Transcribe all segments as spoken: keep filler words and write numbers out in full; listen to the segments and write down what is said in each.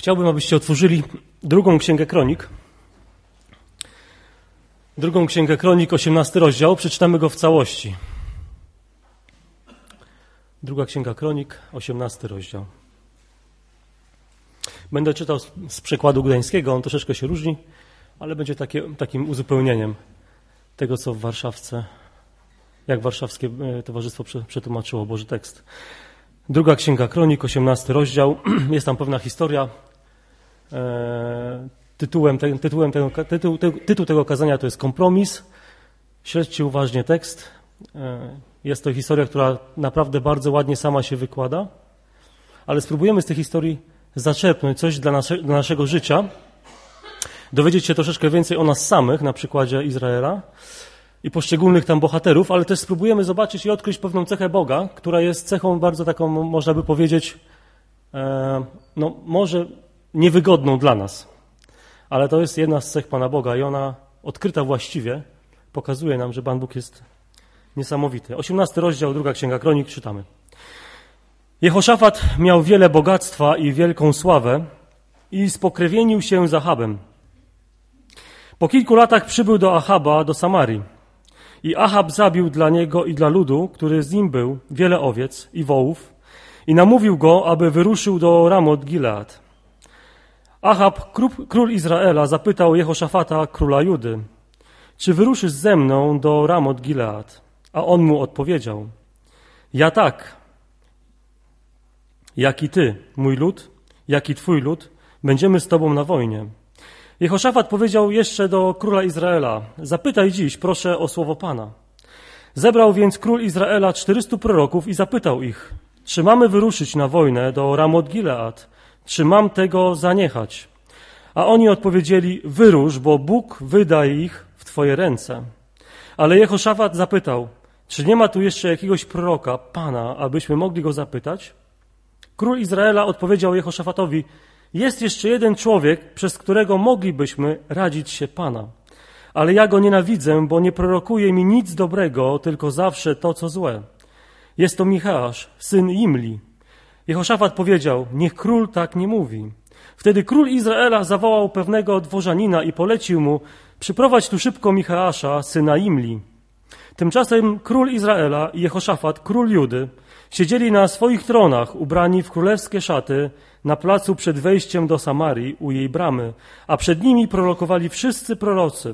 Chciałbym, abyście otworzyli drugą Księgę Kronik. Drugą Księgę Kronik, osiemnasty rozdział. Przeczytamy go w całości. Druga Księga Kronik, osiemnasty rozdział. Będę czytał z, z przekładu gdańskiego, on troszeczkę się różni, ale będzie takie, takim uzupełnieniem tego, co w Warszawce, jak warszawskie towarzystwo przetłumaczyło Boży tekst. Druga Księga Kronik, osiemnasty rozdział. Jest tam pewna historia. E, tytułem, te, tytułem tego, tytuł, te, tytuł tego kazania to jest Kompromis. Śledźcie uważnie tekst. E, jest to historia, która naprawdę bardzo ładnie sama się wykłada, ale spróbujemy z tej historii zaczerpnąć coś dla, nasze, dla naszego życia, dowiedzieć się troszeczkę więcej o nas samych na przykładzie Izraela i poszczególnych tam bohaterów, ale też spróbujemy zobaczyć i odkryć pewną cechę Boga, która jest cechą bardzo taką, można by powiedzieć, e, no może niewygodną dla nas. Ale to jest jedna z cech Pana Boga i ona odkryta właściwie pokazuje nam, że Pan Bóg jest niesamowity. osiemnasty rozdział, druga Księga Kronik, czytamy. Jehoszafat miał wiele bogactwa i wielką sławę i spokrewienił się z Achabem. Po kilku latach przybył do Achaba, do Samarii. I Achab zabił dla niego i dla ludu, który z nim był, wiele owiec i wołów i namówił go, aby wyruszył do Ramot Gilead. Achab, król Izraela, zapytał Jehoszafata, króla Judy, czy wyruszysz ze mną do Ramot Gilead? A on mu odpowiedział, ja tak, jak i ty, mój lud, jak i twój lud, będziemy z tobą na wojnie. Jehoszafat powiedział jeszcze do króla Izraela, zapytaj dziś, proszę, o słowo Pana. Zebrał więc król Izraela czterystu proroków i zapytał ich, czy mamy wyruszyć na wojnę do Ramot Gilead, czy mam tego zaniechać? A oni odpowiedzieli, wyrusz, bo Bóg wyda ich w twoje ręce. Ale Jehoszafat zapytał, czy nie ma tu jeszcze jakiegoś proroka, Pana, abyśmy mogli go zapytać? Król Izraela odpowiedział Jehoszafatowi, jest jeszcze jeden człowiek, przez którego moglibyśmy radzić się Pana. Ale ja go nienawidzę, bo nie prorokuje mi nic dobrego, tylko zawsze to, co złe. Jest to Micheasz, syn Imli. Jehoszafat powiedział, niech król tak nie mówi. Wtedy król Izraela zawołał pewnego dworzanina i polecił mu, przyprowadź tu szybko Micheasza, syna Imli. Tymczasem król Izraela i Jehoszafat, król Judy, siedzieli na swoich tronach, ubrani w królewskie szaty, na placu przed wejściem do Samarii u jej bramy, a przed nimi prorokowali wszyscy prorocy.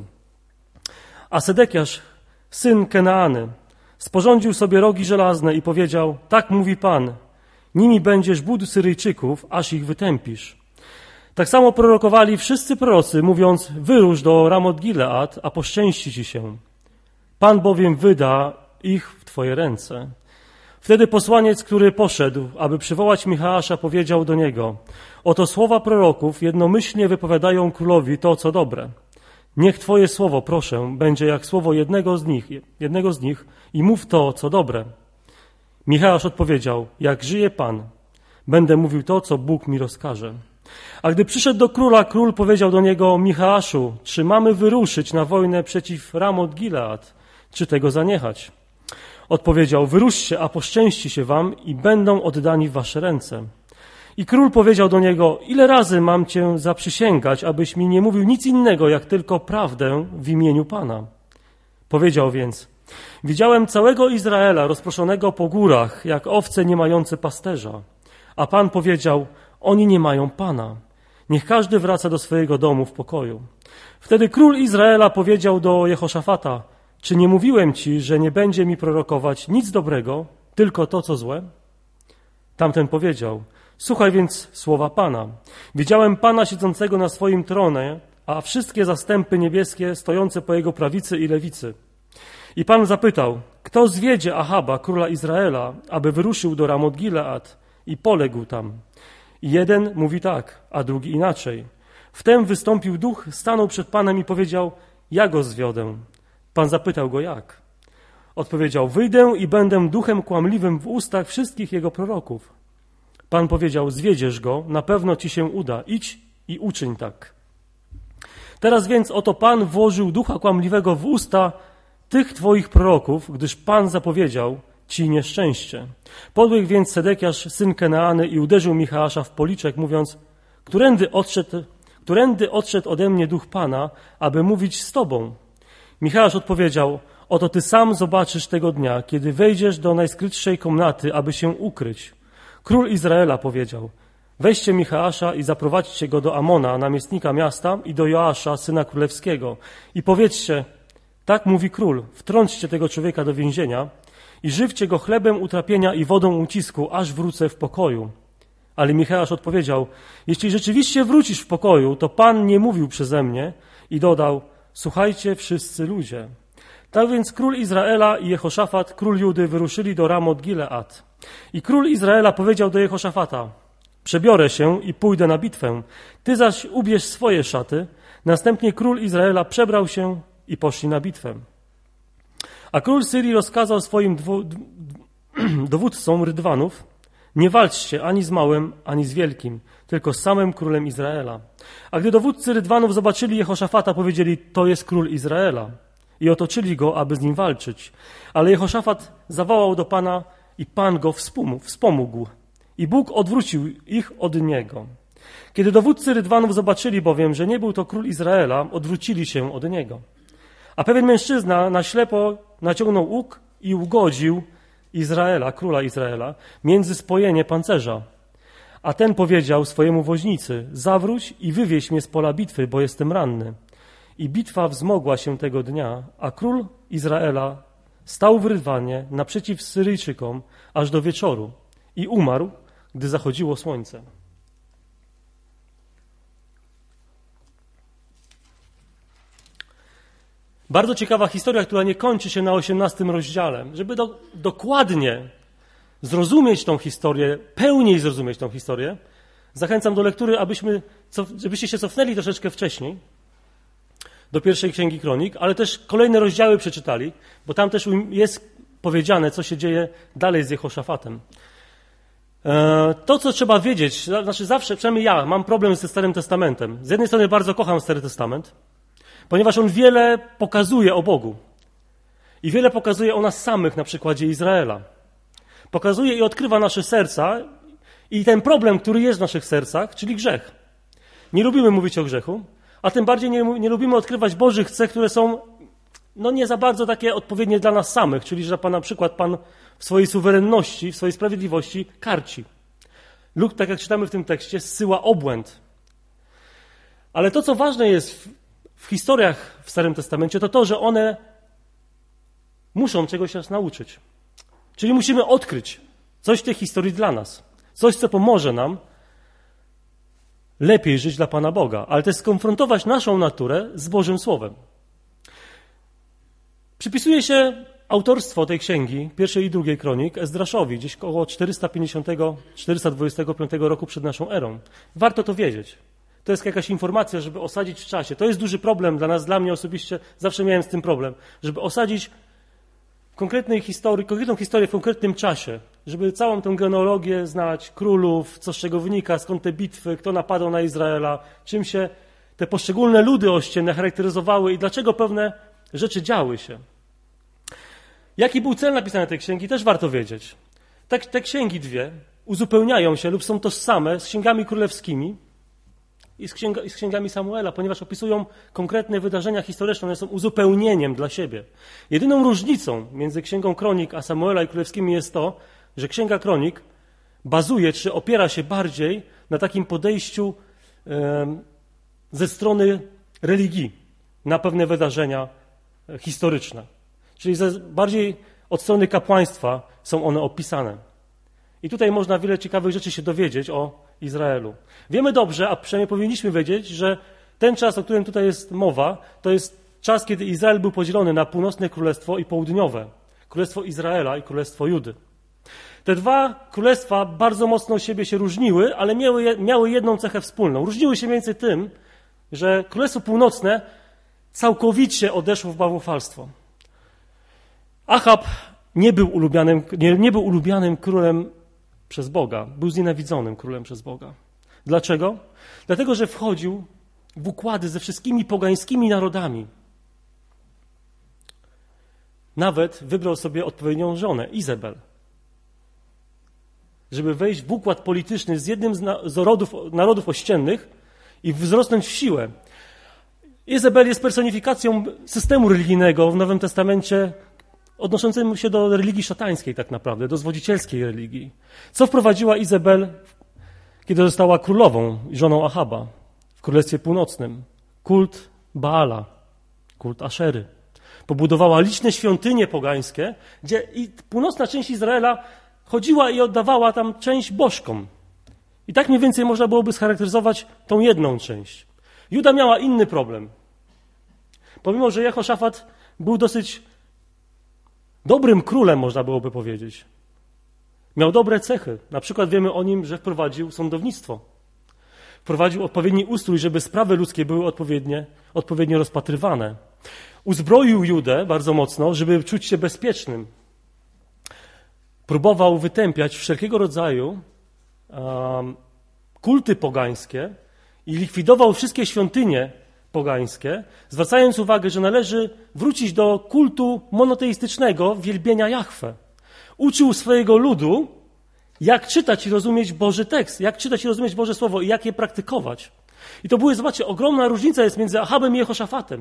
A Sedekiasz, syn Kenaany, sporządził sobie rogi żelazne i powiedział, tak mówi Pan, nimi będziesz budł Syryjczyków, aż ich wytępisz. Tak samo prorokowali wszyscy prorocy, mówiąc, wyrusz do Ramot Gilead, a poszczęści ci się. Pan bowiem wyda ich w twoje ręce. Wtedy posłaniec, który poszedł, aby przywołać Micheasza, powiedział do niego, oto słowa proroków jednomyślnie wypowiadają królowi to, co dobre. Niech twoje słowo, proszę, będzie jak słowo jednego z nich, jednego z nich i mów to, co dobre. Micheasz odpowiedział, jak żyje Pan, będę mówił to, co Bóg mi rozkaże. A gdy przyszedł do króla, król powiedział do niego, Micheaszu, czy mamy wyruszyć na wojnę przeciw Ramot Gilead, czy tego zaniechać? Odpowiedział, wyruszcie, a poszczęści się wam i będą oddani w wasze ręce. I król powiedział do niego, ile razy mam cię zaprzysięgać, abyś mi nie mówił nic innego, jak tylko prawdę w imieniu Pana. Powiedział więc, widziałem całego Izraela rozproszonego po górach, jak owce nie mające pasterza. A Pan powiedział, oni nie mają Pana. Niech każdy wraca do swojego domu w pokoju. Wtedy król Izraela powiedział do Jehoszafata, czy nie mówiłem ci, że nie będzie mi prorokować nic dobrego, tylko to, co złe? Tamten powiedział, słuchaj więc słowa Pana. Widziałem Pana siedzącego na swoim tronie, a wszystkie zastępy niebieskie stojące po jego prawicy i lewicy. I Pan zapytał, kto zwiedzie Achaba, króla Izraela, aby wyruszył do Ramot Gilead i poległ tam? I jeden mówi tak, a drugi inaczej. Wtem wystąpił duch, stanął przed Panem i powiedział, ja go zwiodę. Pan zapytał go jak? Odpowiedział, wyjdę i będę duchem kłamliwym w ustach wszystkich jego proroków. Pan powiedział, zwiedziesz go, na pewno ci się uda, idź i uczyń tak. Teraz więc oto Pan włożył ducha kłamliwego w usta tych twoich proroków, gdyż Pan zapowiedział ci nieszczęście. Podbiegł więc Sedekiasz, syn Kenaany i uderzył Micheasza w policzek, mówiąc, Którędy odszedł, którędy odszedł ode mnie duch Pana, aby mówić z Tobą? Michał odpowiedział, oto Ty sam zobaczysz tego dnia, kiedy wejdziesz do najskrytszej komnaty, aby się ukryć. Król Izraela powiedział, weźcie Michała i zaprowadźcie go do Amona, namiestnika miasta, i do Joasza, syna królewskiego, i powiedzcie, tak mówi król, wtrąćcie tego człowieka do więzienia i żywcie go chlebem utrapienia i wodą ucisku, aż wrócę w pokoju. Ale Michał odpowiedział, jeśli rzeczywiście wrócisz w pokoju, to Pan nie mówił przeze mnie, i dodał, słuchajcie wszyscy ludzie. Tak więc król Izraela i Jehoszafat, król Judy, wyruszyli do Ramot Gilead. I król Izraela powiedział do Jehoszafata, przebiorę się i pójdę na bitwę, ty zaś ubierz swoje szaty. Następnie król Izraela przebrał się i poszli na bitwę. A król Syrii rozkazał swoim dwu, dowódcom rydwanów, nie walczcie ani z małym, ani z wielkim, tylko z samym królem Izraela. A gdy dowódcy rydwanów zobaczyli Jehoszafata, powiedzieli, to jest król Izraela. I otoczyli go, aby z nim walczyć. Ale Jehoszafat zawołał do Pana i Pan go wspomógł. I Bóg odwrócił ich od niego. Kiedy dowódcy rydwanów zobaczyli bowiem, że nie był to król Izraela, odwrócili się od niego. A pewien mężczyzna na ślepo naciągnął łuk i ugodził Izraela, króla Izraela, między spojenie pancerza. A ten powiedział swojemu woźnicy, zawróć i wywieź mnie z pola bitwy, bo jestem ranny. I bitwa wzmogła się tego dnia, a król Izraela stał w rydwanie naprzeciw Syryjczykom aż do wieczoru i umarł, gdy zachodziło słońce. Bardzo ciekawa historia, która nie kończy się na osiemnastym rozdziale. Żeby do, dokładnie zrozumieć tą historię, pełniej zrozumieć tą historię, zachęcam do lektury, abyśmy, żebyście się cofnęli troszeczkę wcześniej do pierwszej Księgi Kronik, ale też kolejne rozdziały przeczytali, bo tam też jest powiedziane, co się dzieje dalej z Jehoszafatem. To, co trzeba wiedzieć, znaczy zawsze, przynajmniej ja, mam problem ze Starym Testamentem. Z jednej strony bardzo kocham Stary Testament, ponieważ on wiele pokazuje o Bogu. I wiele pokazuje o nas samych na przykładzie Izraela. Pokazuje i odkrywa nasze serca i ten problem, który jest w naszych sercach, czyli grzech. Nie lubimy mówić o grzechu, a tym bardziej nie, nie lubimy odkrywać Bożych cech, które są no nie za bardzo takie odpowiednie dla nas samych, czyli że Pan na przykład Pan w swojej suwerenności, w swojej sprawiedliwości karci. Lub, tak jak czytamy w tym tekście, zsyła obłęd. Ale to, co ważne jest w, w historiach w Starym Testamencie, to to, że one muszą czegoś nas nauczyć. Czyli musimy odkryć coś w tej historii dla nas. Coś, co pomoże nam lepiej żyć dla Pana Boga, ale też skonfrontować naszą naturę z Bożym Słowem. Przypisuje się autorstwo tej księgi, pierwszej i drugiej kronik, Ezdraszowi, gdzieś około czterysta pięćdziesiątego do czterysta dwudziestego piątego roku przed naszą erą. Warto to wiedzieć. To jest jakaś informacja, żeby osadzić w czasie. To jest duży problem dla nas, dla mnie osobiście, zawsze miałem z tym problem, żeby osadzić konkretnej historii, konkretną historię w konkretnym czasie, żeby całą tę genealogię znać, królów, co z czego wynika, skąd te bitwy, kto napadał na Izraela, czym się te poszczególne ludy ościenne charakteryzowały i dlaczego pewne rzeczy działy się. Jaki był cel napisania tej księgi, też warto wiedzieć. Te, te księgi dwie uzupełniają się lub są tożsame z księgami królewskimi i z, księga, i z księgami Samuela, ponieważ opisują konkretne wydarzenia historyczne, one są uzupełnieniem dla siebie. Jedyną różnicą między księgą Kronik a Samuela i królewskimi jest to, że księga Kronik bazuje, czy opiera się bardziej na takim podejściu e, ze strony religii na pewne wydarzenia historyczne. Czyli ze, bardziej od strony kapłaństwa są one opisane. I tutaj można wiele ciekawych rzeczy się dowiedzieć o Izraelu. Wiemy dobrze, a przynajmniej powinniśmy wiedzieć, że ten czas, o którym tutaj jest mowa, to jest czas, kiedy Izrael był podzielony na północne królestwo i południowe. Królestwo Izraela i królestwo Judy. Te dwa królestwa bardzo mocno od siebie się różniły, ale miały, miały jedną cechę wspólną. Różniły się między tym, że królestwo północne całkowicie odeszło w bałwochwalstwo. Achab nie był ulubianym, nie, nie był ulubianym królem przez Boga. Był znienawidzonym królem przez Boga. Dlaczego? Dlatego, że wchodził w układy ze wszystkimi pogańskimi narodami. Nawet wybrał sobie odpowiednią żonę, Izabel. żeby wejść w układ polityczny z jednym z, na, z rodów, narodów ościennych i wzrosnąć w siłę. Izabel jest personifikacją systemu religijnego w Nowym Testamencie odnoszącym się do religii szatańskiej tak naprawdę, do zwodzicielskiej religii. Co wprowadziła Izabel, kiedy została królową i żoną Ahaba w Królestwie Północnym? Kult Baala, kult Aszery. Pobudowała liczne świątynie pogańskie, gdzie i północna część Izraela chodziła i oddawała tam część bożkom. I tak mniej więcej można byłoby scharakteryzować tą jedną część. Juda miała inny problem. Pomimo, że Jehoszafat był dosyć dobrym królem, można byłoby powiedzieć. Miał dobre cechy. Na przykład wiemy o nim, że wprowadził sądownictwo. Wprowadził odpowiedni ustrój, żeby sprawy ludzkie były odpowiednie, odpowiednio rozpatrywane. Uzbroił Judę bardzo mocno, żeby czuć się bezpiecznym. Próbował wytępiać wszelkiego rodzaju um, kulty pogańskie i likwidował wszystkie świątynie pogańskie, zwracając uwagę, że należy wrócić do kultu monoteistycznego wielbienia Jahwe. Uczył swojego ludu, jak czytać i rozumieć Boży tekst, jak czytać i rozumieć Boże Słowo i jak je praktykować. I to były, zobaczcie, ogromna różnica jest między Ahabem i Jehoszafatem.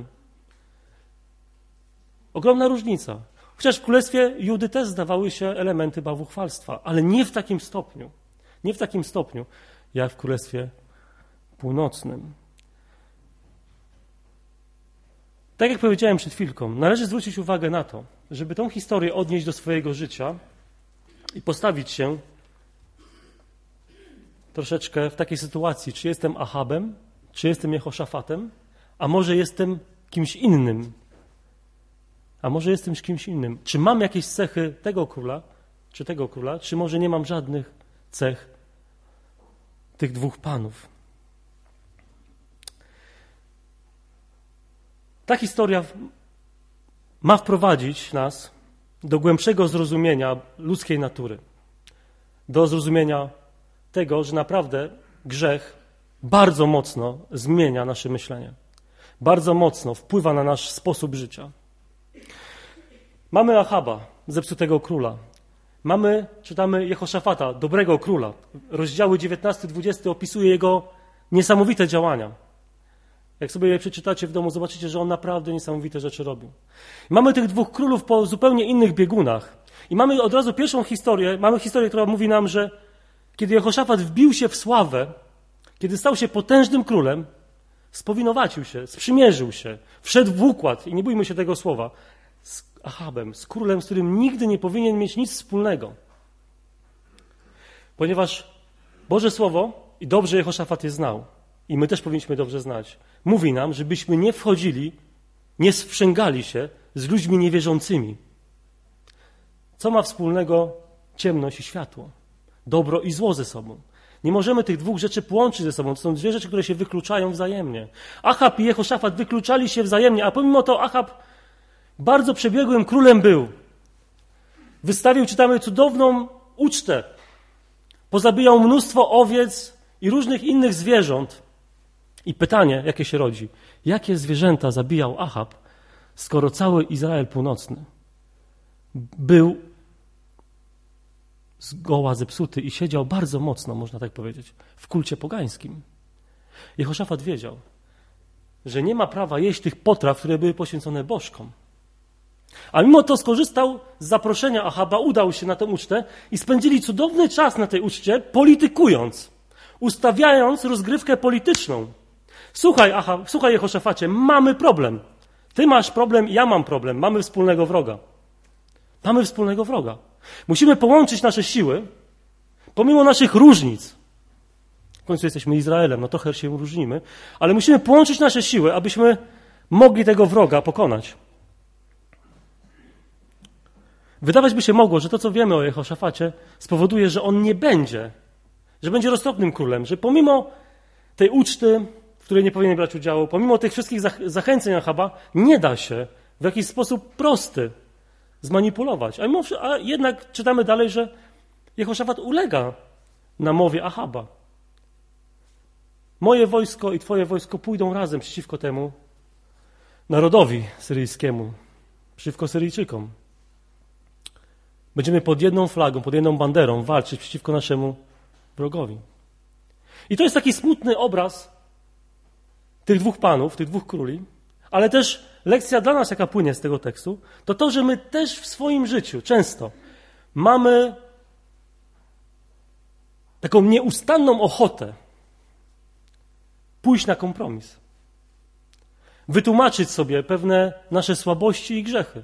Ogromna różnica. Chociaż w Królestwie Judy też zdawały się elementy bałwuchwalstwa, ale nie w takim stopniu. Nie w takim stopniu, jak w Królestwie Północnym. Tak jak powiedziałem przed chwilką, należy zwrócić uwagę na to, żeby tą historię odnieść do swojego życia i postawić się troszeczkę w takiej sytuacji, czy jestem Ahabem, czy jestem Jehoszafatem, a może jestem kimś innym. A może jestem kimś innym. Czy mam jakieś cechy tego króla, czy tego króla, czy może nie mam żadnych cech tych dwóch panów. Ta historia ma wprowadzić nas do głębszego zrozumienia ludzkiej natury. Do zrozumienia tego, że naprawdę grzech bardzo mocno zmienia nasze myślenie. Bardzo mocno wpływa na nasz sposób życia. Mamy Ahaba, zepsutego króla. Mamy, czytamy Jehoszafata, dobrego króla. Rozdziały dziewiętnasty dwudziesty opisuje jego niesamowite działania. Jak sobie je przeczytacie w domu, zobaczycie, że on naprawdę niesamowite rzeczy robił. Mamy tych dwóch królów po zupełnie innych biegunach. I mamy od razu pierwszą historię, mamy historię, która mówi nam, że kiedy Jehoszafat wbił się w sławę, kiedy stał się potężnym królem, spowinowacił się, sprzymierzył się, wszedł w układ, i nie bójmy się tego słowa, z Ahabem, z królem, z którym nigdy nie powinien mieć nic wspólnego. Ponieważ Boże Słowo, i dobrze Jehoszafat je znał, i my też powinniśmy dobrze znać, mówi nam, żebyśmy nie wchodzili, nie sprzęgali się z ludźmi niewierzącymi. Co ma wspólnego ciemność i światło? Dobro i zło ze sobą. Nie możemy tych dwóch rzeczy połączyć ze sobą. To są dwie rzeczy, które się wykluczają wzajemnie. Ahab i Jehoszafat wykluczali się wzajemnie, a pomimo to Ahab bardzo przebiegłym królem był. Wystawił, czytamy, cudowną ucztę. Pozabijał mnóstwo owiec i różnych innych zwierząt. I pytanie, jakie się rodzi. Jakie zwierzęta zabijał Ahab, skoro cały Izrael północny był zgoła zepsuty i siedział bardzo mocno, można tak powiedzieć, w kulcie pogańskim. Jehoszafat wiedział, że nie ma prawa jeść tych potraw, które były poświęcone bożkom. A mimo to skorzystał z zaproszenia Ahaba, udał się na tę ucztę i spędzili cudowny czas na tej uczcie, politykując, ustawiając rozgrywkę polityczną. Słuchaj, Ahab, słuchaj Jehoszafacie, mamy problem. Ty masz problem, ja mam problem. Mamy wspólnego wroga. Mamy wspólnego wroga. Musimy połączyć nasze siły, pomimo naszych różnic. W końcu jesteśmy Izraelem, no trochę się różnimy, ale musimy połączyć nasze siły, abyśmy mogli tego wroga pokonać. Wydawać by się mogło, że to, co wiemy o Jehoszafacie, spowoduje, że on nie będzie, że będzie roztropnym królem, że pomimo tej uczty, w której nie powinien brać udziału, pomimo tych wszystkich zachęceń Ahaba, nie da się w jakiś sposób prosty zmanipulować. A, mimo, a jednak czytamy dalej, że Jehoszafat ulega namowie Ahaba. Moje wojsko i twoje wojsko pójdą razem przeciwko temu narodowi syryjskiemu, przeciwko Syryjczykom. Będziemy pod jedną flagą, pod jedną banderą walczyć przeciwko naszemu wrogowi. I to jest taki smutny obraz tych dwóch panów, tych dwóch króli, ale też lekcja dla nas, jaka płynie z tego tekstu, to to, że my też w swoim życiu często mamy taką nieustanną ochotę pójść na kompromis. Wytłumaczyć sobie pewne nasze słabości i grzechy.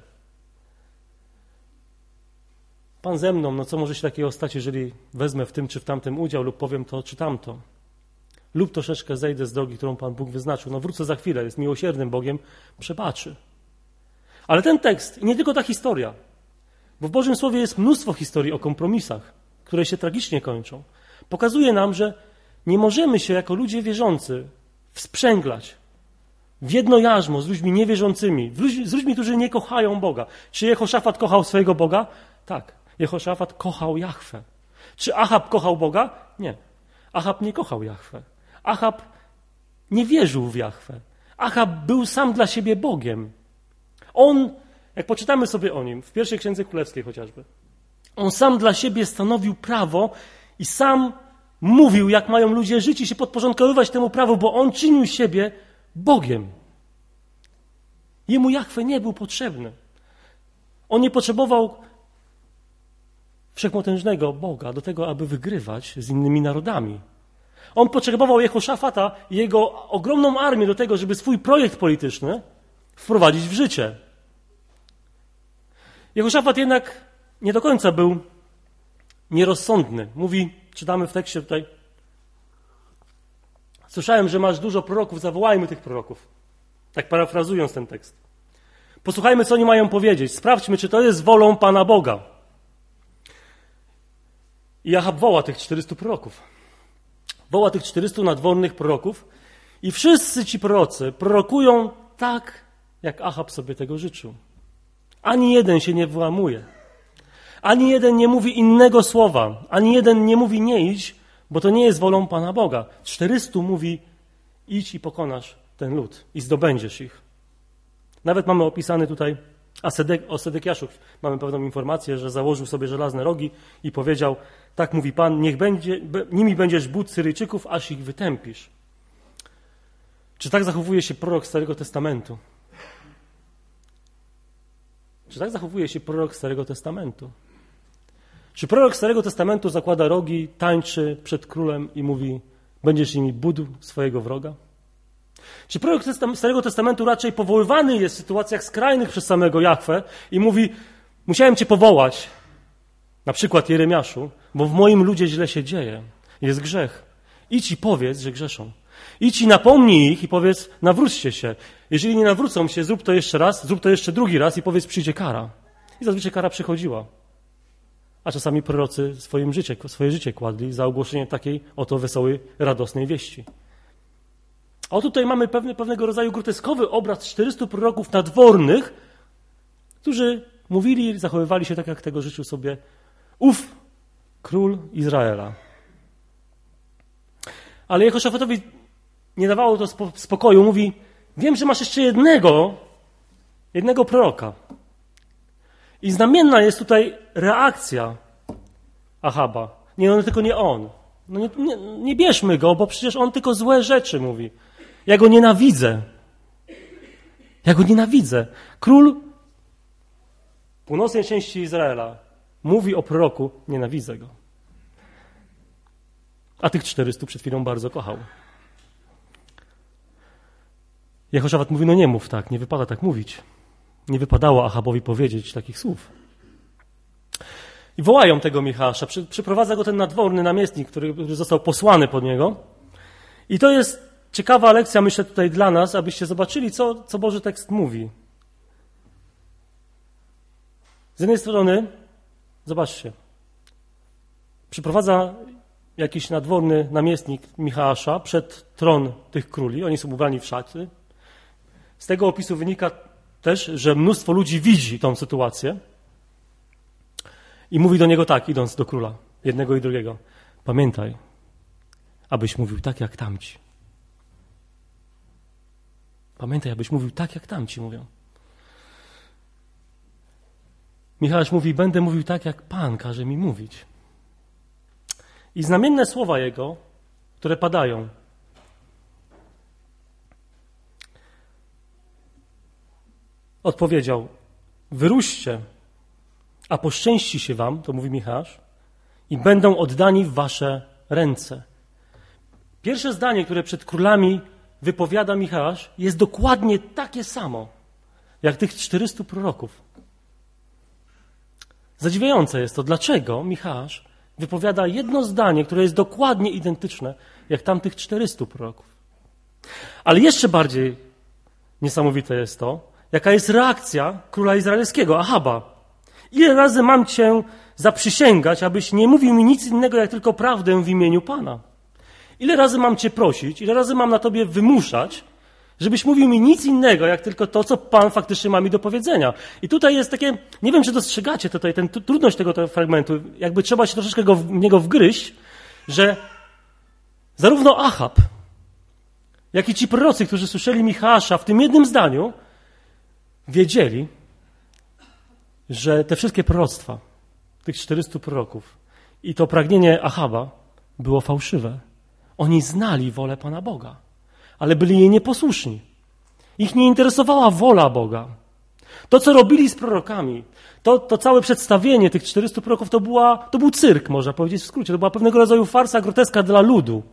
Pan ze mną, no co może się takiego stać, jeżeli wezmę w tym czy w tamtym udział lub powiem to czy tamto. Lub troszeczkę zejdę z drogi, którą Pan Bóg wyznaczył. No wrócę za chwilę, jest miłosiernym Bogiem, przebaczy. Ale ten tekst, i nie tylko ta historia, bo w Bożym Słowie jest mnóstwo historii o kompromisach, które się tragicznie kończą, pokazuje nam, że nie możemy się jako ludzie wierzący wsprzęglać w jedno jarzmo z ludźmi niewierzącymi, z ludźmi, którzy nie kochają Boga. Czy Jehoszafat kochał swojego Boga? Tak. Jehoszafat kochał Jahwe. Czy Achab kochał Boga? Nie. Achab nie kochał Jahwe. Achab nie wierzył w Jahwe. Achab był sam dla siebie Bogiem. On, jak poczytamy sobie o nim, w pierwszej Księdze Królewskiej chociażby, on sam dla siebie stanowił prawo i sam mówił, jak mają ludzie żyć i się podporządkowywać temu prawu, bo on czynił siebie Bogiem. Jemu Jahwe nie był potrzebny. On nie potrzebował wszechpotężnego Boga do tego, aby wygrywać z innymi narodami. On potrzebował Jehoszafata i jego ogromną armię do tego, żeby swój projekt polityczny wprowadzić w życie. Jehoszafat jednak nie do końca był nierozsądny. Mówi, czytamy w tekście tutaj, słyszałem, że masz dużo proroków, zawołajmy tych proroków. Tak parafrazując ten tekst. Posłuchajmy, co oni mają powiedzieć. Sprawdźmy, czy to jest wolą Pana Boga. I Achab woła tych czterystu proroków. Woła tych czterystu nadwornych proroków i wszyscy ci prorocy prorokują tak, jak Achab sobie tego życzył. Ani jeden się nie wyłamuje. Ani jeden nie mówi innego słowa. Ani jeden nie mówi nie idź, bo to nie jest wolą Pana Boga. czterystu mówi idź i pokonasz ten lud i zdobędziesz ich. Nawet mamy opisany tutaj o Sedekiaszu. Mamy pewną informację, że założył sobie żelazne rogi i powiedział, tak mówi Pan, niech będzie, nimi będziesz but Syryjczyków, aż ich wytępisz. Czy tak zachowuje się prorok Starego Testamentu? Czy tak zachowuje się prorok Starego Testamentu? Czy prorok Starego Testamentu zakłada rogi, tańczy przed królem i mówi, będziesz nimi budł swojego wroga? Czy prorok Starego Testamentu raczej powoływany jest w sytuacjach skrajnych przez samego Jahwe i mówi, musiałem cię powołać, na przykład Jeremiaszu, bo w moim ludzie źle się dzieje, jest grzech. Idź i powiedz, że grzeszą. Idź i napomnij ich i powiedz, nawróćcie się. Jeżeli nie nawrócą się, zrób to jeszcze raz, zrób to jeszcze drugi raz i powiedz, przyjdzie kara. I zazwyczaj kara przychodziła. A czasami prorocy swoim życie, swoje życie kładli za ogłoszenie takiej oto wesołej, radosnej wieści. A tutaj mamy pewne, pewnego rodzaju groteskowy obraz czterystu proroków nadwornych, którzy mówili i zachowywali się tak, jak tego życzył sobie ów król Izraela. Ale Jehoszafatowi nie dawało to spokoju. Mówi, wiem, że masz jeszcze jednego, jednego proroka. I znamienna jest tutaj reakcja Achaba. Nie, no tylko nie on. No nie, nie, nie bierzmy go, bo przecież on tylko złe rzeczy mówi. Ja go nienawidzę. Ja go nienawidzę. Król północnej części Izraela mówi o proroku, nienawidzę go. A tych czterystu przed chwilą bardzo kochał. Jehoszafat mówi, no nie mów tak, nie wypada tak mówić. Nie wypadało Achabowi powiedzieć takich słów. I wołają tego Michała, przy, przyprowadza go ten nadworny namiestnik, który, który został posłany pod niego. I to jest ciekawa lekcja, myślę, tutaj dla nas, abyście zobaczyli, co, co Boży tekst mówi. Z jednej strony, zobaczcie, przyprowadza jakiś nadworny namiestnik Michała przed tron tych króli. Oni są ubrani w szaty. Z tego opisu wynika też, że mnóstwo ludzi widzi tą sytuację i mówi do niego tak, idąc do króla, jednego i drugiego. Pamiętaj, abyś mówił tak, jak tamci. Pamiętaj, abyś mówił tak, jak tamci mówią. Michał mówi, będę mówił tak, jak Pan każe mi mówić. I znamienne słowa Jego, które padają. Odpowiedział, wyruszcie, a poszczęści się wam, to mówi Michał, i będą oddani w wasze ręce. Pierwsze zdanie, które przed królami wypowiada Michał, jest dokładnie takie samo, jak tych czterystu proroków. Zadziwiające jest to, dlaczego Michał wypowiada jedno zdanie, które jest dokładnie identyczne, jak tamtych czterystu proroków. Ale jeszcze bardziej niesamowite jest to, jaka jest reakcja króla izraelskiego, Ahaba. Ile razy mam cię zaprzysięgać, abyś nie mówił mi nic innego, jak tylko prawdę w imieniu Pana? Ile razy mam cię prosić, ile razy mam na tobie wymuszać, żebyś mówił mi nic innego, jak tylko to, co Pan faktycznie ma mi do powiedzenia. I tutaj jest takie, nie wiem, czy dostrzegacie tutaj tę trudność tego, tego fragmentu, jakby trzeba się troszeczkę go, w niego wgryźć, że zarówno Achab, jak i ci prorocy, którzy słyszeli Michała w tym jednym zdaniu, wiedzieli, że te wszystkie proroctwa, tych czterystu proroków i to pragnienie Achaba było fałszywe. Oni znali wolę Pana Boga, ale byli jej nieposłuszni. Ich nie interesowała wola Boga. To, co robili z prorokami, to, to całe przedstawienie tych czterystu proroków, to, była, to był cyrk, można powiedzieć w skrócie. To była pewnego rodzaju farsa groteska dla ludu.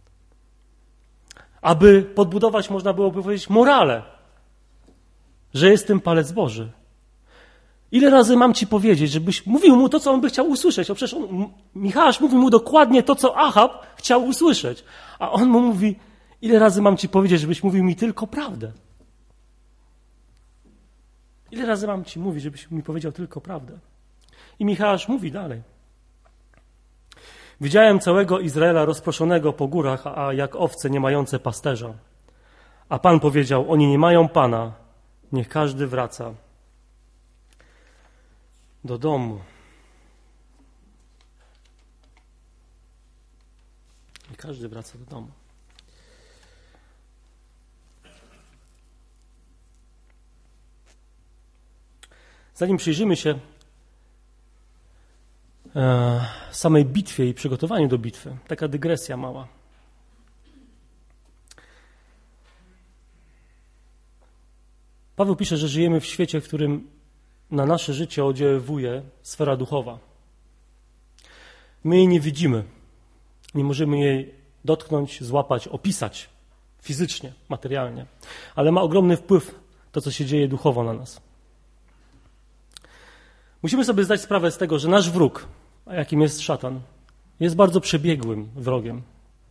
Aby podbudować, można byłoby powiedzieć, morale, że jest tym palec Boży. Ile razy mam ci powiedzieć, żebyś mówił mu to, co on by chciał usłyszeć? O, przecież on, Michał mówił mu dokładnie to, co Achab chciał usłyszeć. A on mu mówi, ile razy mam ci powiedzieć, żebyś mówił mi tylko prawdę? Ile razy mam ci mówić, żebyś mi powiedział tylko prawdę? I Michał mówi dalej. Widziałem całego Izraela rozproszonego po górach, a jak owce nie mające pasterza. A Pan powiedział, oni nie mają Pana, niech każdy wraca do domu. I każdy wraca do domu. Zanim przyjrzymy się e, samej bitwie i przygotowaniu do bitwy, taka dygresja mała. Paweł pisze, że żyjemy w świecie, w którym na nasze życie oddziaływuje sfera duchowa. My jej nie widzimy. Nie możemy jej dotknąć, złapać, opisać fizycznie, materialnie. Ale ma ogromny wpływ to, co się dzieje duchowo na nas. Musimy sobie zdać sprawę z tego, że nasz wróg, a jakim jest szatan, jest bardzo przebiegłym wrogiem.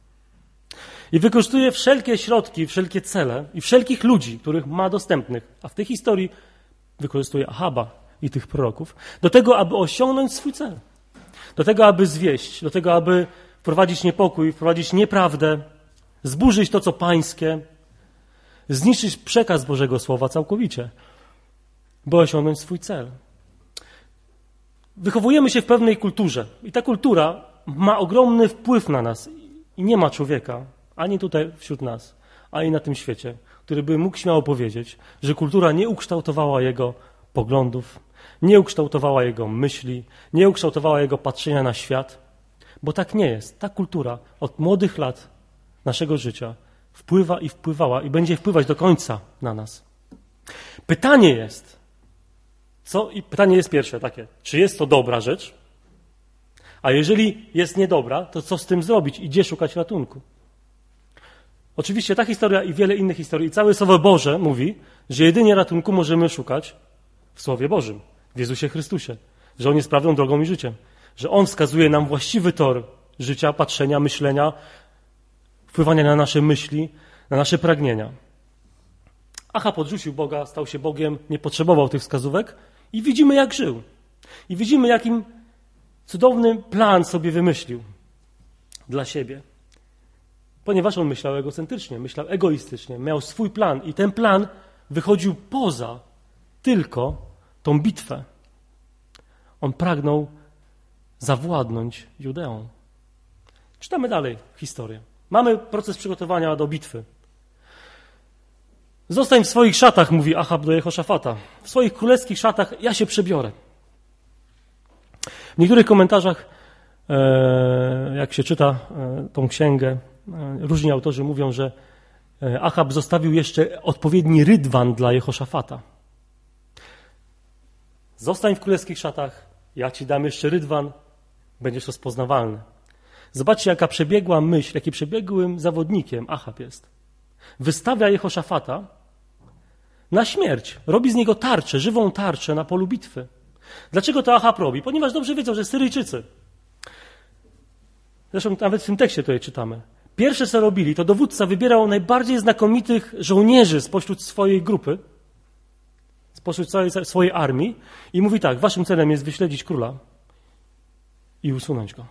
I wykorzystuje wszelkie środki, wszelkie cele i wszelkich ludzi, których ma dostępnych, a w tej historii wykorzystuje Achaba i tych proroków, do tego, aby osiągnąć swój cel. Do tego, aby zwieść, do tego, aby wprowadzić niepokój, wprowadzić nieprawdę, zburzyć to, co pańskie, zniszczyć przekaz Bożego Słowa całkowicie, by osiągnąć swój cel. Wychowujemy się w pewnej kulturze i ta kultura ma ogromny wpływ na nas i nie ma człowieka, ani tutaj wśród nas, ani na tym świecie, który by mógł śmiało powiedzieć, że kultura nie ukształtowała jego poglądów, nie ukształtowała jego myśli, nie ukształtowała jego patrzenia na świat, bo tak nie jest. Ta kultura od młodych lat naszego życia wpływa i wpływała i będzie wpływać do końca na nas. Pytanie jest, co, i pytanie jest pierwsze takie, czy jest to dobra rzecz? A jeżeli jest niedobra, to co z tym zrobić i gdzie szukać ratunku? Oczywiście ta historia i wiele innych historii, i całe Słowo Boże mówi, że jedynie ratunku możemy szukać w Słowie Bożym, w Jezusie Chrystusie, że On jest prawdą, drogą i życiem, że On wskazuje nam właściwy tor życia, patrzenia, myślenia, wpływania na nasze myśli, na nasze pragnienia. Achab odrzucił Boga, stał się Bogiem, nie potrzebował tych wskazówek i widzimy, jak żył. I widzimy, jakim cudowny plan sobie wymyślił dla siebie. Ponieważ on myślał egocentrycznie, myślał egoistycznie, miał swój plan i ten plan wychodził poza tylko tą bitwę. On pragnął zawładnąć Judeą. Czytamy dalej historię. Mamy proces przygotowania do bitwy. Zostań w swoich szatach, mówi Achab do Jehoszafata. W swoich królewskich szatach ja się przebiorę. W niektórych komentarzach, jak się czyta tą księgę, różni autorzy mówią, że Achab zostawił jeszcze odpowiedni rydwan dla Jehoszafata. Zostań w królewskich szatach, ja ci dam jeszcze rydwan, będziesz rozpoznawalny. Zobaczcie, jaka przebiegła myśl, jaki przebiegłym zawodnikiem Achab jest. Wystawia Jehoszafata na śmierć. Robi z niego tarczę, żywą tarczę na polu bitwy. Dlaczego to Achab robi? Ponieważ dobrze wiedzą, że Syryjczycy. Zresztą nawet w tym tekście tutaj czytamy. Pierwsze, co robili, to dowódca wybierał najbardziej znakomitych żołnierzy spośród swojej grupy, spośród całej swojej armii i mówi tak, waszym celem jest wyśledzić króla i usunąć go.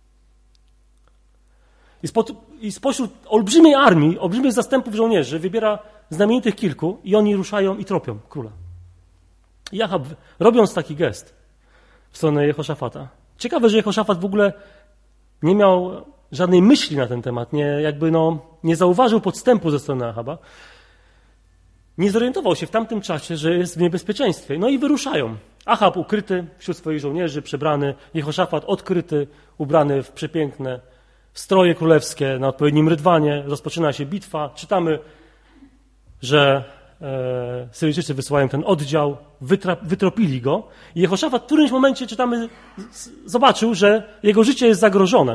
I, spod, I spośród olbrzymiej armii, olbrzymich zastępów żołnierzy wybiera znamienitych kilku i oni ruszają i tropią króla. I Achab, robiąc taki gest w stronę Jehoszafata. Ciekawe, że Jehoszafat w ogóle nie miał żadnej myśli na ten temat, nie, jakby no, nie zauważył podstępu ze strony Achaba. Nie zorientował się w tamtym czasie, że jest w niebezpieczeństwie. No i wyruszają. Achab ukryty wśród swoich żołnierzy, przebrany, Jehoszafat odkryty, ubrany w przepiękne stroje królewskie na odpowiednim rydwanie. Rozpoczyna się bitwa. Czytamy, że e, Syryjczycy wysyłają ten oddział, wytra, wytropili go. I Jehoszafat w którymś momencie, czytamy, z, zobaczył, że jego życie jest zagrożone.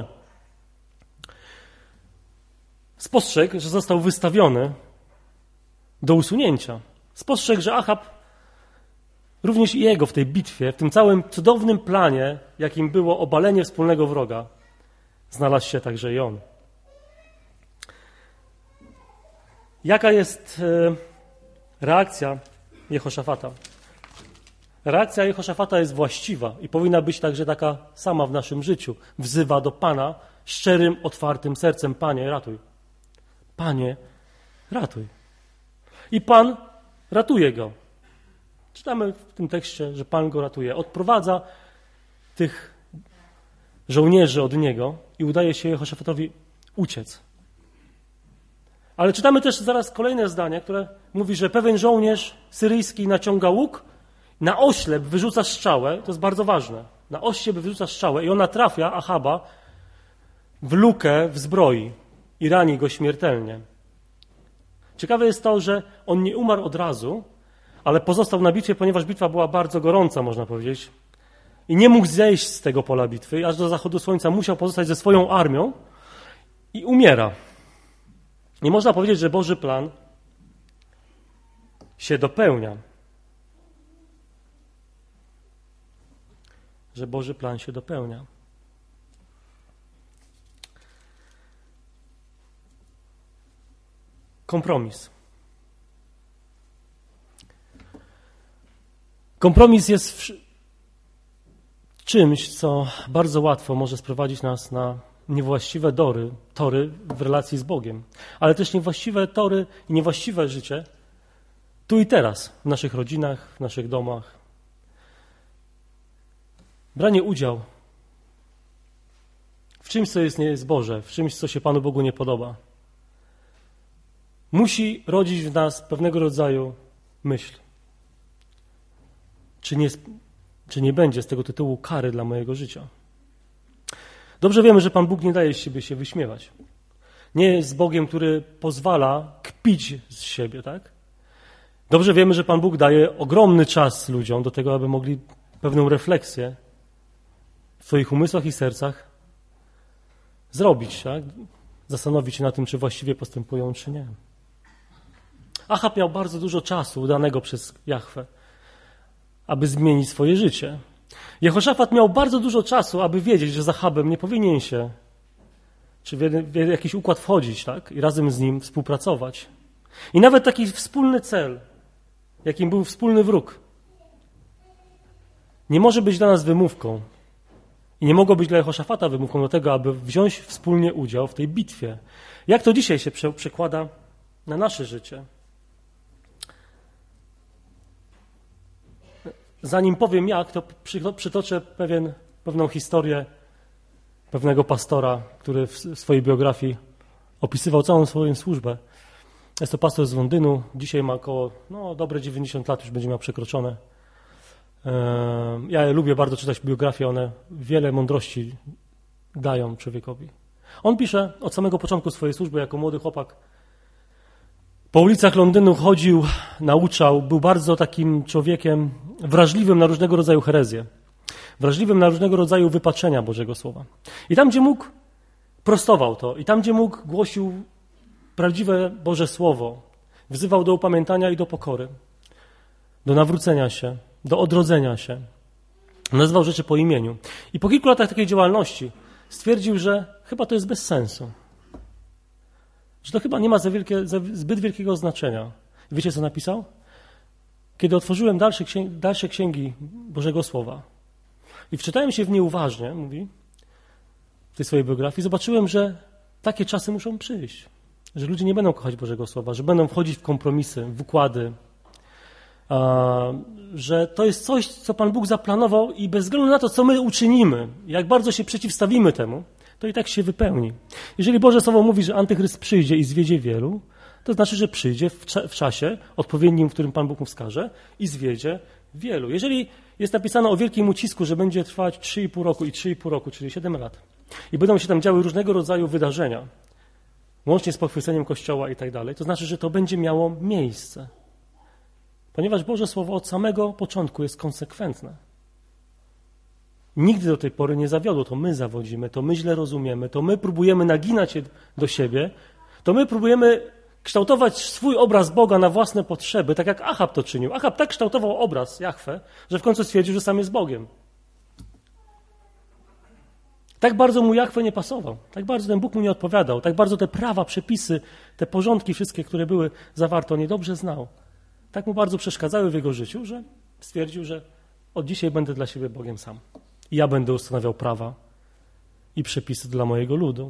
Spostrzegł, że został wystawiony do usunięcia. Spostrzegł, że Achab, również i jego w tej bitwie, w tym całym cudownym planie, jakim było obalenie wspólnego wroga, znalazł się także i on. Jaka jest reakcja Jehoszafata? Reakcja Jehoszafata jest właściwa i powinna być także taka sama w naszym życiu. Wzywa do Pana szczerym, otwartym sercem: Panie, ratuj. Panie, ratuj. I Pan ratuje go. Czytamy w tym tekście, że Pan go ratuje. Odprowadza tych żołnierzy od niego i udaje się Jehoszafatowi uciec. Ale czytamy też zaraz kolejne zdanie, które mówi, że pewien żołnierz syryjski naciąga łuk, na oślep wyrzuca strzałę, to jest bardzo ważne, na oślep wyrzuca strzałę i ona trafia Achaba w lukę w zbroi i rani go śmiertelnie. Ciekawe jest to, że on nie umarł od razu, ale pozostał na bitwie, ponieważ bitwa była bardzo gorąca, można powiedzieć, i nie mógł zejść z tego pola bitwy, aż do zachodu słońca musiał pozostać ze swoją armią i umiera. I można powiedzieć, że Boży plan się dopełnia. Że Boży plan się dopełnia. Kompromis. Kompromis jest w... czymś, co bardzo łatwo może sprowadzić nas na niewłaściwe tory, tory w relacji z Bogiem, ale też niewłaściwe tory i niewłaściwe życie tu i teraz, w naszych rodzinach, w naszych domach. Branie udziału w czymś, co jest niezboże, w czymś, co się Panu Bogu nie podoba, musi rodzić w nas pewnego rodzaju myśl. Czy nie, czy nie będzie z tego tytułu kary dla mojego życia? Dobrze wiemy, że Pan Bóg nie daje z siebie się wyśmiewać. Nie jest Bogiem, który pozwala kpić z siebie, tak? Dobrze wiemy, że Pan Bóg daje ogromny czas ludziom do tego, aby mogli pewną refleksję w swoich umysłach i sercach zrobić, tak? Zastanowić się na tym, czy właściwie postępują, czy nie. Achab miał bardzo dużo czasu danego przez Jahwe, aby zmienić swoje życie. Jehoszafat miał bardzo dużo czasu, aby wiedzieć, że z Achabem nie powinien się, czy w jakiś układ wchodzić, tak? I razem z nim współpracować. I nawet taki wspólny cel, jakim był wspólny wróg, nie może być dla nas wymówką i nie mogło być dla Jehoszafata wymówką do tego, aby wziąć wspólnie udział w tej bitwie. Jak to dzisiaj się przekłada na nasze życie? Zanim powiem jak, to przytoczę pewien, pewną historię pewnego pastora, który w swojej biografii opisywał całą swoją służbę. Jest to pastor z Londynu, dzisiaj ma około, no dobre dziewięćdziesiąt lat, już będzie miał przekroczone. Ja lubię bardzo czytać biografie, one wiele mądrości dają człowiekowi. On pisze od samego początku swojej służby jako młody chłopak. Po ulicach Londynu chodził, nauczał, był bardzo takim człowiekiem wrażliwym na różnego rodzaju herezje, wrażliwym na różnego rodzaju wypaczenia Bożego Słowa. I tam, gdzie mógł, prostował to. I tam, gdzie mógł, głosił prawdziwe Boże Słowo. Wzywał do upamiętania i do pokory, do nawrócenia się, do odrodzenia się. Nazywał rzeczy po imieniu. I po kilku latach takiej działalności stwierdził, że chyba to jest bez sensu. Że to chyba nie ma za wielkie, za zbyt wielkiego znaczenia. I wiecie, co napisał? Kiedy otworzyłem dalsze księgi, dalsze księgi Bożego Słowa i wczytałem się w nie uważnie, mówi, w tej swojej biografii, zobaczyłem, że takie czasy muszą przyjść. Że ludzie nie będą kochać Bożego Słowa, że będą wchodzić w kompromisy, w układy, a, że to jest coś, co Pan Bóg zaplanował i bez względu na to, co my uczynimy, jak bardzo się przeciwstawimy temu, to i tak się wypełni. Jeżeli Boże Słowo mówi, że Antychryst przyjdzie i zwiedzie wielu, to znaczy, że przyjdzie w, cza- w czasie odpowiednim, w którym Pan Bóg mu wskaże i zwiedzie wielu. Jeżeli jest napisane o wielkim ucisku, że będzie trwać trzy i pół roku i trzy i pół roku, czyli siedem lat i będą się tam działy różnego rodzaju wydarzenia, łącznie z pochwyceniem Kościoła i tak dalej, to znaczy, że to będzie miało miejsce. Ponieważ Boże Słowo od samego początku jest konsekwentne. Nigdy do tej pory nie zawiodło, to my zawodzimy, to my źle rozumiemy, to my próbujemy naginać się do siebie, to my próbujemy kształtować swój obraz Boga na własne potrzeby, tak jak Achab to czynił. Achab tak kształtował obraz Jahwe, że w końcu stwierdził, że sam jest Bogiem. Tak bardzo mu Jahwe nie pasował, tak bardzo ten Bóg mu nie odpowiadał, tak bardzo te prawa, przepisy, te porządki wszystkie, które były zawarte, on je dobrze znał. Tak mu bardzo przeszkadzały w jego życiu, że stwierdził, że od dzisiaj będę dla siebie Bogiem sam. I ja będę ustanawiał prawa i przepisy dla mojego ludu.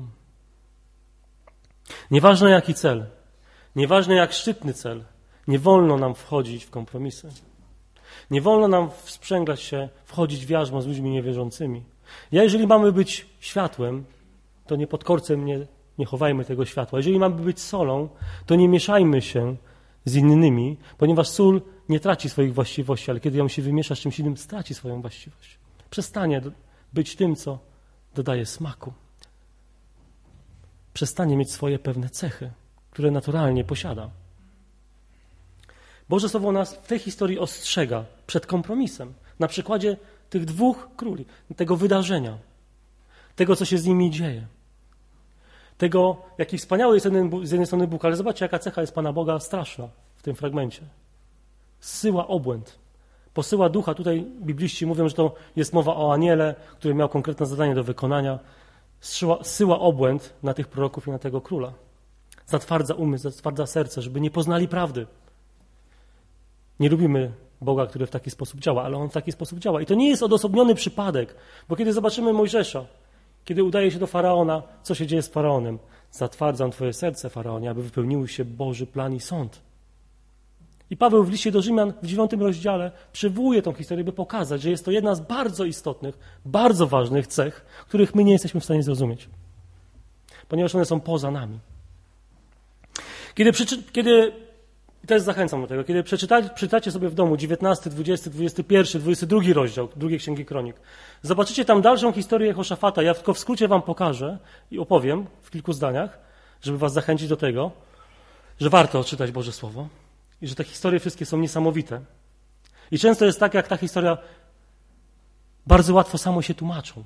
Nieważne jaki cel, nieważne jak szczytny cel, nie wolno nam wchodzić w kompromisy. Nie wolno nam sprzęglać się, wchodzić w jarzmo z ludźmi niewierzącymi. Ja, jeżeli mamy być światłem, to nie pod korcem nie, nie chowajmy tego światła. Jeżeli mamy być solą, to nie mieszajmy się z innymi, ponieważ sól nie traci swoich właściwości, ale kiedy ją się wymiesza z czymś innym, straci swoją właściwość. Przestanie być tym, co dodaje smaku. Przestanie mieć swoje pewne cechy, które naturalnie posiada. Boże Słowo nas w tej historii ostrzega przed kompromisem. Na przykładzie tych dwóch króli, tego wydarzenia, tego, co się z nimi dzieje. Tego, jaki wspaniały jest z jednej strony Bóg, ale zobaczcie, jaka cecha jest Pana Boga straszna w tym fragmencie. Zsyła obłęd. Posyła ducha. Tutaj bibliści mówią, że to jest mowa o aniele, który miał konkretne zadanie do wykonania. Zsyła, zsyła obłęd na tych proroków i na tego króla. Zatwardza umysł, zatwardza serce, żeby nie poznali prawdy. Nie lubimy Boga, który w taki sposób działa, ale On w taki sposób działa. I to nie jest odosobniony przypadek, bo kiedy zobaczymy Mojżesza, kiedy udaje się do Faraona, co się dzieje z Faraonem? Zatwardzam twoje serce, Faraonie, aby wypełnił się Boży plan i sąd. I Paweł w liście do Rzymian w dziewiątym rozdziale przywołuje tą historię, by pokazać, że jest to jedna z bardzo istotnych, bardzo ważnych cech, których my nie jesteśmy w stanie zrozumieć, ponieważ one są poza nami. Kiedy, kiedy i też zachęcam do tego, kiedy przeczytacie, przeczytacie sobie w domu dziewiętnasty, dwudziesty, dwudziesty pierwszy, dwudziesty drugi rozdział drugiej Księgi Kronik, zobaczycie tam dalszą historię Jehoszafata. Ja tylko w skrócie wam pokażę i opowiem w kilku zdaniach, żeby was zachęcić do tego, że warto czytać Boże Słowo i że te historie wszystkie są niesamowite. I często jest tak, jak ta historia bardzo łatwo samo się tłumaczą.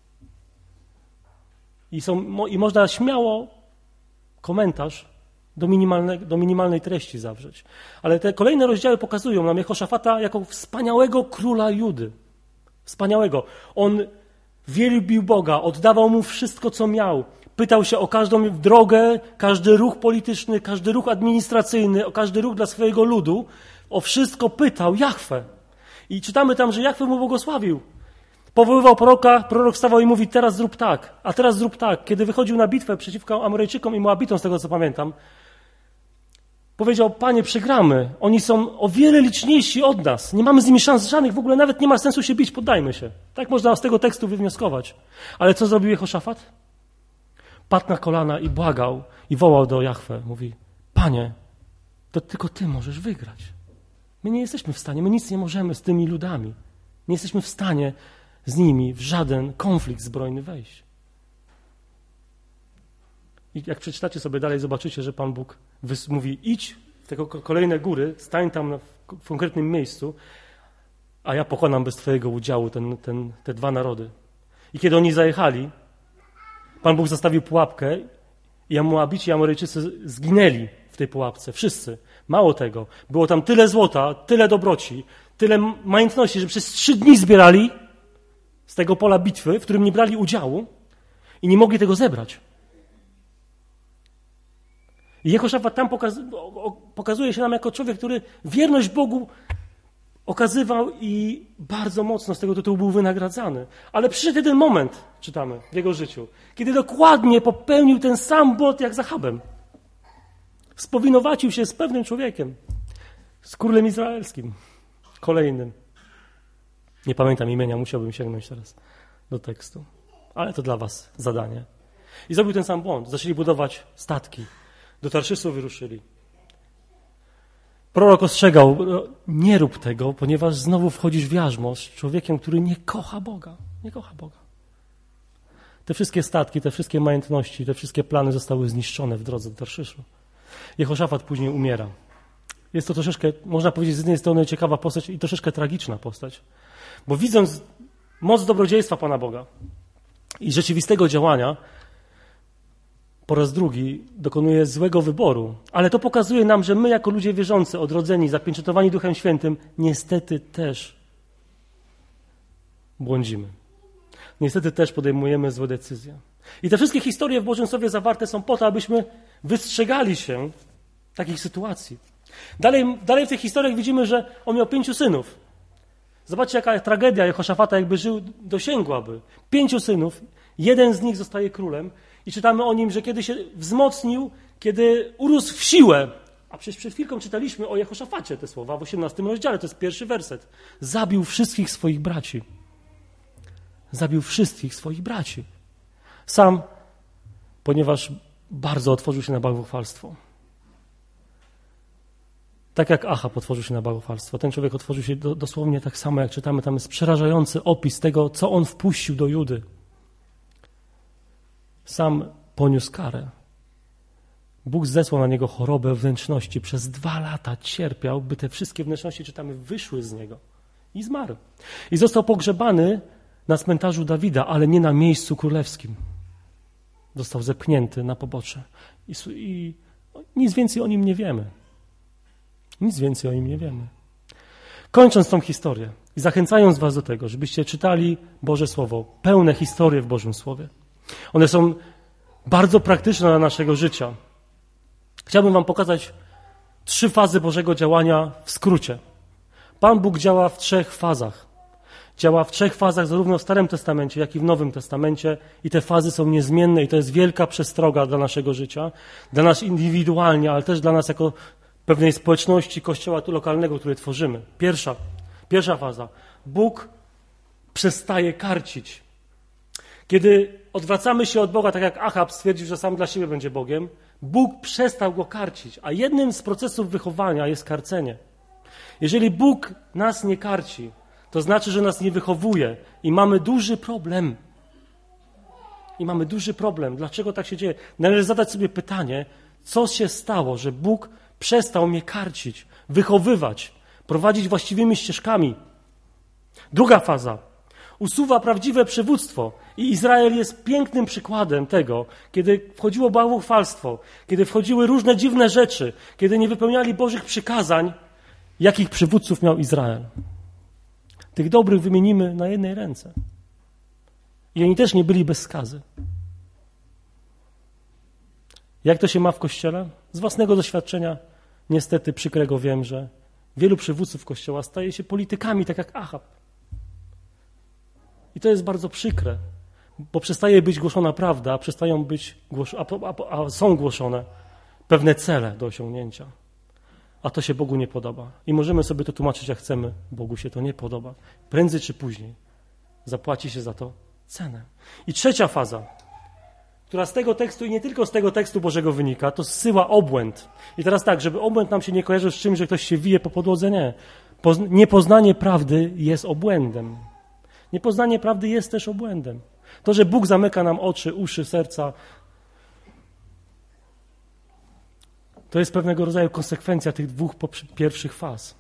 I, są, i można śmiało komentarz do, do minimalnej treści zawrzeć. Ale te kolejne rozdziały pokazują nam Jehoszafata jako wspaniałego króla Judy. Wspaniałego. On wielbił Boga, oddawał mu wszystko, co miał. Pytał się o każdą drogę, każdy ruch polityczny, każdy ruch administracyjny, o każdy ruch dla swojego ludu. O wszystko pytał Jahwe. I czytamy tam, że Jahwe mu błogosławił. Powoływał proroka, prorok stawał i mówi, teraz zrób tak, a teraz zrób tak. Kiedy wychodził na bitwę przeciwko Amorejczykom i Moabitom, z tego co pamiętam, powiedział, Panie, przegramy. Oni są o wiele liczniejsi od nas. Nie mamy z nimi szans żadnych, w ogóle nawet nie ma sensu się bić, poddajmy się. Tak można z tego tekstu wywnioskować. Ale co zrobił Jehoszafat? Padł na kolana i błagał i wołał do Jahwe. Mówi, Panie, to tylko Ty możesz wygrać. My nie jesteśmy w stanie, my nic nie możemy z tymi ludami. Nie jesteśmy w stanie z nimi w żaden konflikt zbrojny wejść. I jak przeczytacie sobie dalej, zobaczycie, że Pan Bóg mówi, idź w te kolejne góry, stań tam w konkretnym miejscu, a ja pokonam bez twojego udziału ten, ten, te dwa narody. I kiedy oni zajechali, Pan Bóg zastawił pułapkę i Moabici i Amoryjczycy zginęli w tej pułapce. Wszyscy. Mało tego. Było tam tyle złota, tyle dobroci, tyle majątności, że przez trzy dni zbierali z tego pola bitwy, w którym nie brali udziału i nie mogli tego zebrać. I Jehoszafat tam pokazuje się nam jako człowiek, który wierność Bogu okazywał i bardzo mocno z tego tytułu był wynagradzany. Ale przyszedł jeden moment, czytamy, w jego życiu, kiedy dokładnie popełnił ten sam błąd jak z Achabem. Spowinowacił się z pewnym człowiekiem, z królem izraelskim, kolejnym. Nie pamiętam imienia, musiałbym sięgnąć teraz do tekstu. Ale to dla was zadanie. I zrobił ten sam błąd. Zaczęli budować statki. Do Tarszysu wyruszyli. Prorok ostrzegał, nie rób tego, ponieważ znowu wchodzisz w jarzmo z człowiekiem, który nie kocha Boga. Nie kocha Boga. Te wszystkie statki, te wszystkie majątności, te wszystkie plany zostały zniszczone w drodze do Tarszyszu. Jehoszafat później umiera. Jest to troszeczkę, można powiedzieć, z jednej strony ciekawa postać i troszeczkę tragiczna postać. Bo widząc moc dobrodziejstwa Pana Boga i rzeczywistego działania, po raz drugi dokonuje złego wyboru. Ale to pokazuje nam, że my jako ludzie wierzący, odrodzeni, zapieczętowani Duchem Świętym, niestety też błądzimy. Niestety też podejmujemy złe decyzje. I te wszystkie historie w Bożym Słowie zawarte są po to, abyśmy wystrzegali się takich sytuacji. Dalej, dalej w tych historiach widzimy, że on miał pięciu synów. Zobaczcie, jaka tragedia Jehoszafata, jakby żył, dosięgłaby. Pięciu synów, jeden z nich zostaje królem i czytamy o nim, że kiedy się wzmocnił, kiedy urósł w siłę, a przecież przed chwilką czytaliśmy o Jehoszafacie te słowa w osiemnastym rozdziale, to jest pierwszy werset. Zabił wszystkich swoich braci. Zabił wszystkich swoich braci. Sam, ponieważ bardzo otworzył się na bałwochwalstwo. Tak jak Achab otworzył się na bałwochwalstwo. Ten człowiek otworzył się do, dosłownie tak samo, jak czytamy. Tam jest przerażający opis tego, co on wpuścił do Judy. Sam poniósł karę. Bóg zesłał na niego chorobę wnętrzności. Przez dwa lata cierpiał, by te wszystkie wnętrzności, czytamy, wyszły z niego. I zmarł. I został pogrzebany na cmentarzu Dawida, ale nie na miejscu królewskim. Został zepchnięty na pobocze. I, i nic więcej o nim nie wiemy. Nic więcej o nim nie wiemy. Kończąc tą historię i zachęcając was do tego, żebyście czytali Boże Słowo, pełne historie w Bożym Słowie. One są bardzo praktyczne dla naszego życia. Chciałbym wam pokazać trzy fazy Bożego działania w skrócie. Pan Bóg działa w trzech fazach. Działa w trzech fazach zarówno w Starym Testamencie, jak i w Nowym Testamencie i te fazy są niezmienne i to jest wielka przestroga dla naszego życia, dla nas indywidualnie, ale też dla nas jako pewnej społeczności kościoła tu lokalnego, który tworzymy. Pierwsza, pierwsza faza. Bóg przestaje karcić. Kiedy odwracamy się od Boga, tak jak Achab stwierdził, że sam dla siebie będzie Bogiem, Bóg przestał go karcić, a jednym z procesów wychowania jest karcenie. Jeżeli Bóg nas nie karci, to znaczy, że nas nie wychowuje i mamy duży problem. I mamy duży problem. Dlaczego tak się dzieje? Należy zadać sobie pytanie, co się stało, że Bóg przestał mnie karcić, wychowywać, prowadzić właściwymi ścieżkami. Druga faza. Usuwa prawdziwe przywództwo i Izrael jest pięknym przykładem tego, kiedy wchodziło bałwochwalstwo, kiedy wchodziły różne dziwne rzeczy, kiedy nie wypełniali Bożych przykazań, jakich przywódców miał Izrael. Tych dobrych wymienimy na jednej ręce. I oni też nie byli bez skazy. Jak to się ma w Kościele? Z własnego doświadczenia niestety przykrego wiem, że wielu przywódców Kościoła staje się politykami, tak jak Achab. I to jest bardzo przykre, bo przestaje być głoszona prawda, a, przestają być głos- a, a, a są głoszone pewne cele do osiągnięcia. A to się Bogu nie podoba. I możemy sobie to tłumaczyć jak chcemy. Bogu się to nie podoba. Prędzej czy później zapłaci się za to cenę. I trzecia faza, która z tego tekstu i nie tylko z tego tekstu Bożego wynika, to zsyła obłęd. I teraz tak, żeby obłęd nam się nie kojarzył z czymś, że ktoś się wije po podłodze, nie. Niepoznanie prawdy jest obłędem. Niepoznanie prawdy jest też obłędem. To, że Bóg zamyka nam oczy, uszy, serca, to jest pewnego rodzaju konsekwencja tych dwóch pierwszych faz.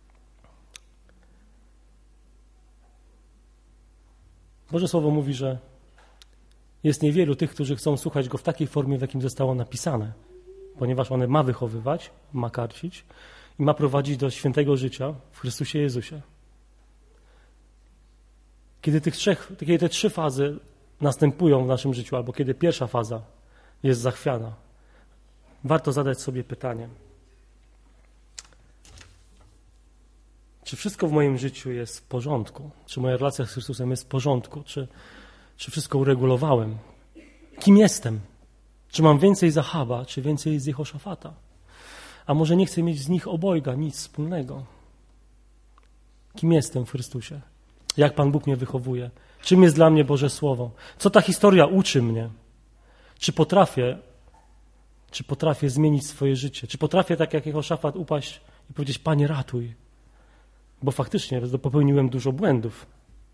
Boże Słowo mówi, że jest niewielu tych, którzy chcą słuchać Go w takiej formie, w jakim zostało napisane, ponieważ one ma wychowywać, ma karcić i ma prowadzić do świętego życia w Chrystusie Jezusie. Kiedy, tych trzech, kiedy te trzy fazy następują w naszym życiu, albo kiedy pierwsza faza jest zachwiana, warto zadać sobie pytanie, czy wszystko w moim życiu jest w porządku? Czy moja relacja z Chrystusem jest w porządku? Czy, czy wszystko uregulowałem? Kim jestem? Czy mam więcej Zachaba, czy więcej z Jehoszafata? A może nie chcę mieć z nich obojga, nic wspólnego? Kim jestem w Chrystusie? Jak Pan Bóg mnie wychowuje? Czym jest dla mnie Boże Słowo? Co ta historia uczy mnie? Czy potrafię, czy potrafię zmienić swoje życie? Czy potrafię, tak jak Jehoszafat, upaść i powiedzieć, Panie, ratuj? Bo faktycznie popełniłem dużo błędów.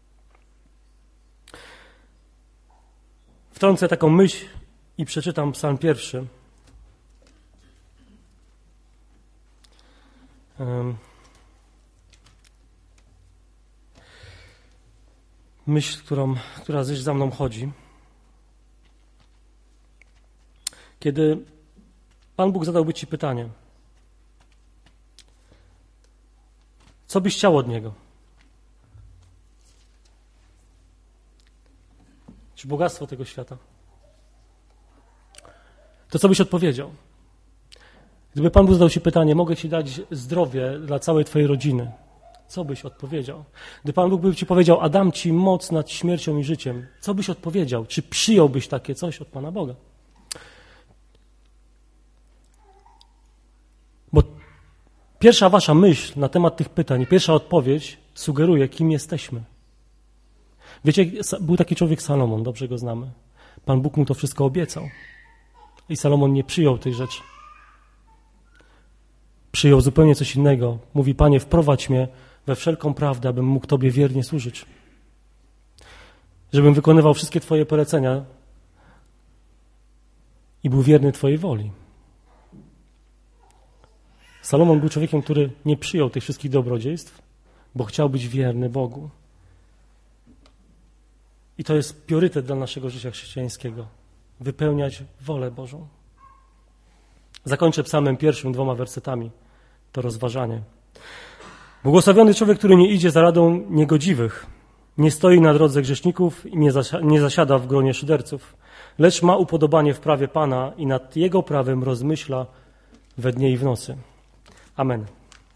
Wtrącę taką myśl i przeczytam psalm pierwszy. Um. Myśl, którą, która gdzieś za mną chodzi. Kiedy Pan Bóg zadałby ci pytanie, co byś chciał od Niego? Czy bogactwo tego świata? To co byś odpowiedział? Gdyby Pan Bóg zadał ci pytanie, mogę ci dać zdrowie dla całej twojej rodziny, co byś odpowiedział? Gdy Pan Bóg by ci powiedział, a dam ci moc nad śmiercią i życiem, co byś odpowiedział? Czy przyjąłbyś takie coś od Pana Boga? Bo pierwsza wasza myśl na temat tych pytań, pierwsza odpowiedź sugeruje, kim jesteśmy. Wiecie, był taki człowiek Salomon, dobrze go znamy. Pan Bóg mu to wszystko obiecał. I Salomon nie przyjął tej rzeczy. Przyjął zupełnie coś innego. Mówi, Panie, wprowadź mnie we wszelką prawdę, abym mógł Tobie wiernie służyć. Żebym wykonywał wszystkie Twoje polecenia i był wierny Twojej woli. Salomon był człowiekiem, który nie przyjął tych wszystkich dobrodziejstw, bo chciał być wierny Bogu. I to jest priorytet dla naszego życia chrześcijańskiego. Wypełniać wolę Bożą. Zakończę psalmem pierwszym dwoma wersetami to rozważanie. Błogosławiony człowiek, który nie idzie za radą niegodziwych, nie stoi na drodze grzeszników i nie, zasi- nie zasiada w gronie szyderców, lecz ma upodobanie w prawie Pana i nad Jego prawem rozmyśla we dnie i w nocy. Amen.